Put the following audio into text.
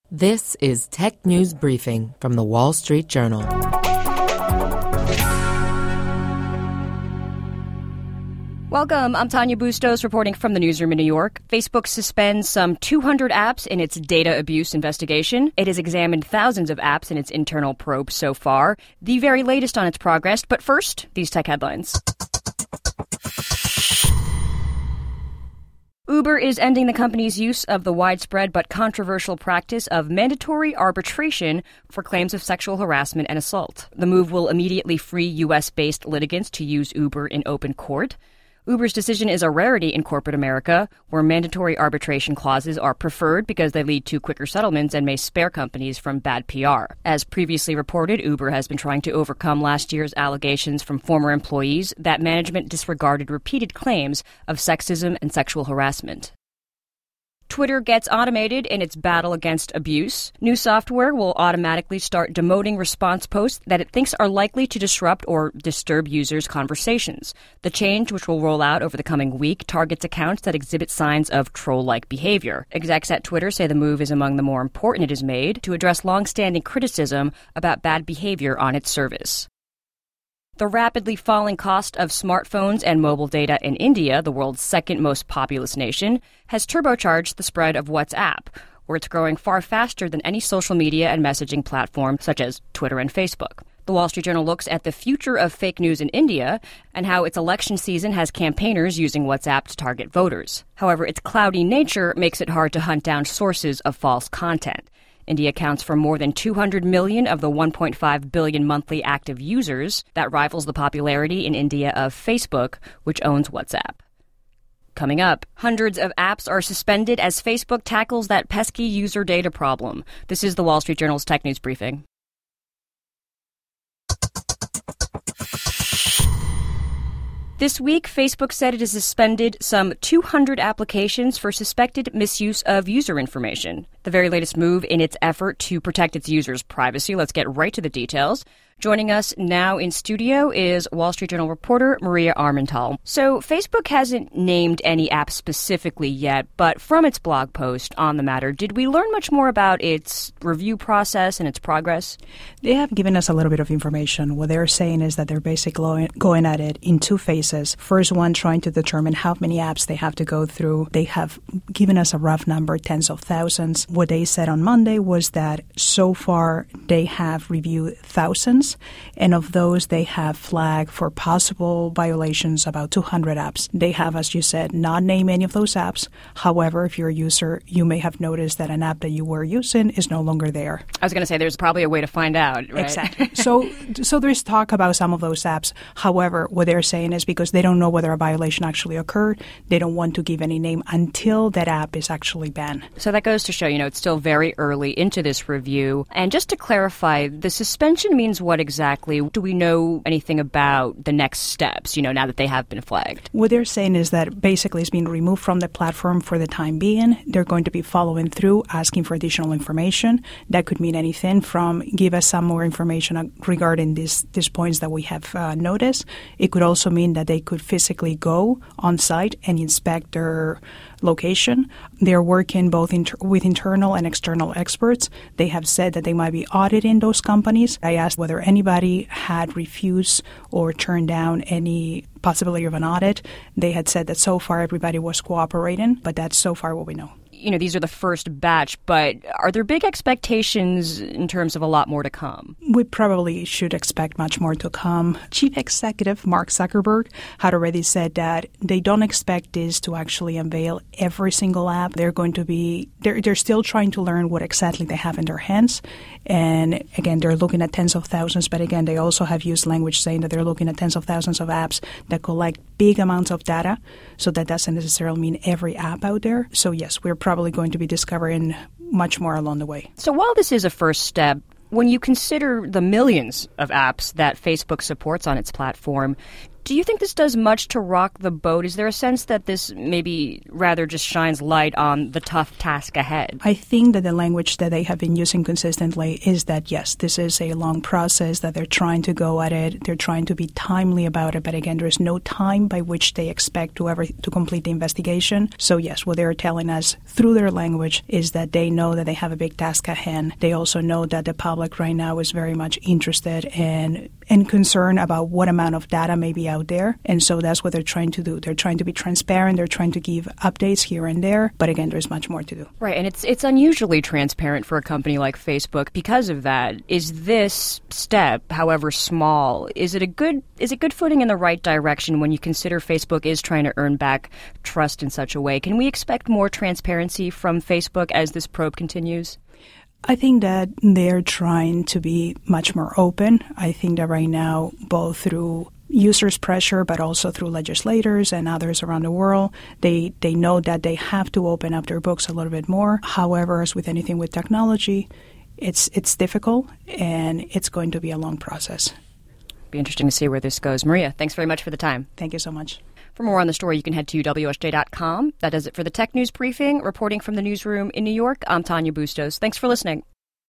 This is Tech News Briefing from The Wall Street Journal. Welcome. I'm Tanya Bustos reporting from the newsroom in New York. Facebook suspends some 200 apps in its data abuse investigation. It has examined thousands of apps in its internal probe so far, the very latest on its progress. But first, these tech headlines. Uber is ending the company's use of the widespread but controversial practice of mandatory arbitration for claims of sexual harassment and assault. The move will immediately free U.S.-based litigants to use Uber in open court. Uber's decision is a rarity in corporate America, where mandatory arbitration clauses are preferred because they lead to quicker settlements and may spare companies from bad PR. As previously reported, Uber has been trying to overcome last year's allegations from former employees that management disregarded repeated claims of sexism and sexual harassment. Twitter gets automated in its battle against abuse. New software will automatically start demoting response posts that it thinks are likely to disrupt or disturb users' conversations. The change, which will roll out over the coming week, targets accounts that exhibit signs of troll-like behavior. Execs at Twitter say the move is among the more important it has made to address long-standing criticism about bad behavior on its service. The rapidly falling cost of smartphones and mobile data in India, the world's second most populous nation, has turbocharged the spread of WhatsApp, where it's growing far faster than any social media and messaging platform such as Twitter and Facebook. The Wall Street Journal looks at the future of fake news in India and how its election season has campaigners using WhatsApp to target voters. However, its cloudy nature makes it hard to hunt down sources of false content. India accounts for more than 200 million of the 1.5 billion monthly active users. That rivals the popularity in India of Facebook, which owns WhatsApp. Coming up, hundreds of apps are suspended as Facebook tackles that pesky user data problem. This is the Wall Street Journal's Tech News Briefing. This week, Facebook said it has suspended some 200 applications for suspected misuse of user information. The very latest move in its effort to protect its users' privacy. Let's get right to the details. Joining us now in studio is Wall Street Journal reporter Maria Armental. So Facebook hasn't named any app specifically yet, but from its blog post on the matter, did we learn much more about its review process and its progress? They have given us a little bit of information. What they're saying is that they're basically going at it in two phases. First one, trying to determine how many apps they have to go through. They have given us a rough number, tens of thousands. What they said on Monday was that so far they have reviewed thousands. And of those, they have flagged for possible violations about 200 apps. They have, as you said, not named any of those apps. However, if you're a user, you may have noticed that an app that you were using is no longer there. I was going to say there's probably a way to find out, right? Exactly. So there's talk about some of those apps. However, what they're saying is because they don't know whether a violation actually occurred, they don't want to give any name until that app is actually banned. So that goes to show, it's still very early into this review. And just to clarify, the suspension means what exactly? Do we know anything about the next steps, now that they have been flagged? What they're saying is that basically it's being removed from the platform for the time being. They're going to be following through, asking for additional information. That could mean anything from give us some more information regarding these points that we have noticed. It could also mean that they could physically go on site and inspect their location. They're working both with internal and external experts. They have said that they might be auditing those companies. I asked whether anybody had refused or turned down any possibility of an audit. They had said that so far everybody was cooperating, but that's so far what we know. These are the first batch, but are there big expectations in terms of a lot more to come? We probably should expect much more to come. Chief Executive Mark Zuckerberg had already said that they don't expect this to actually unveil every single app. They're still trying to learn what exactly they have in their hands. And again, they're looking at tens of thousands, but again, they also have used language saying that they're looking at tens of thousands of apps that collect big amounts of data. So that doesn't necessarily mean every app out there. So yes, we're probably going to be discovering much more along the way. So while this is a first step, when you consider the millions of apps that Facebook supports on its platform, Do you think this does much to rock the boat? Is there a sense that this maybe rather just shines light on the tough task ahead? I think that the language that they have been using consistently is that, yes, this is a long process, that they're trying to go at it, they're trying to be timely about it, but again, there's no time by which they expect to complete the investigation. So yes, what they're telling us through their language is that they know that they have a big task at hand. They also know that the public right now is very much interested and concerned about what amount of data may be out there. And so that's what they're trying to do. They're trying to be transparent. They're trying to give updates here and there. But again, there's much more to do. Right. And it's unusually transparent for a company like Facebook because of that. Is this step, however small, is it good footing in the right direction when you consider Facebook is trying to earn back trust in such a way? Can we expect more transparency from Facebook as this probe continues? I think that they're trying to be much more open. I think that right now, both through users' pressure, but also through legislators and others around the world, they know that they have to open up their books a little bit more. However, as with anything with technology, it's difficult and it's going to be a long process. Be interesting to see where this goes. Maria, thanks very much for the time. Thank you so much. For more on the story, you can head to WSJ.com. That does it for the Tech News Briefing. Reporting from the newsroom in New York, I'm Tanya Bustos. Thanks for listening.